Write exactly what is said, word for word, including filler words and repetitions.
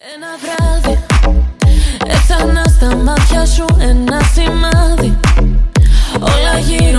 Ένα βράδυ έθανα στα μάτια σου ένα σημάδι. Όλα γύρω